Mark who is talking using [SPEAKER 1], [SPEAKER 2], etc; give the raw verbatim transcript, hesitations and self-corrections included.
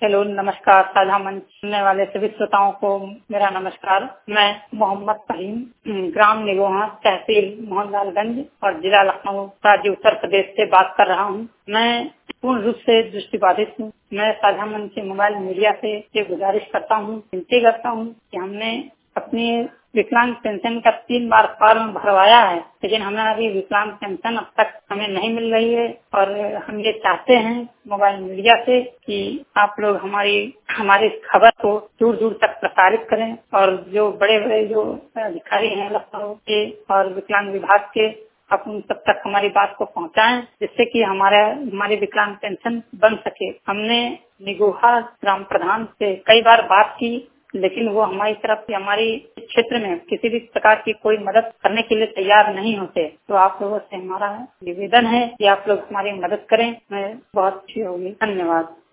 [SPEAKER 1] Hello, नमस्कार। साझा मंच सुनने वाले सभी श्रोताओं को मेरा नमस्कार। मैं मोहम्मद फहीम, ग्राम निगोहा, तहसील मोहनलालगंज और जिला लखनऊ, राज्य उत्तर प्रदेश से बात कर रहा हूँ। मैं पूर्ण रूप से दृष्टिबाधित हूँ। मैं साझा मंच से मोबाइल मीडिया से ये गुजारिश करता हूँ, विनती करता हूँ कि हमने अपनी विकलांग पेंशन का तीन बार फॉर्म भरवाया है, लेकिन हमें अभी विकलांग पेंशन अब तक हमें नहीं मिल रही है। और हम ये चाहते हैं मोबाइल मीडिया से कि आप लोग हमारी हमारी खबर को दूर दूर तक प्रसारित करें और जो बड़े बड़े जो अधिकारी हैं लखनऊ के और विकलांग विभाग के, आप उन सब तक हमारी बात को पहुंचाएं, जिससे कि हमारा हमारी विकलांग पेंशन बन सके। हमने निगोहा ग्राम प्रधान से कई बार बात की, लेकिन वो हमारी तरफ से हमारी क्षेत्र में किसी भी प्रकार की कोई मदद करने के लिए तैयार नहीं होते। तो आप लोगों से हमारा निवेदन है कि आप लोग हमारी मदद करें, मैं बहुत अच्छी होगी। धन्यवाद।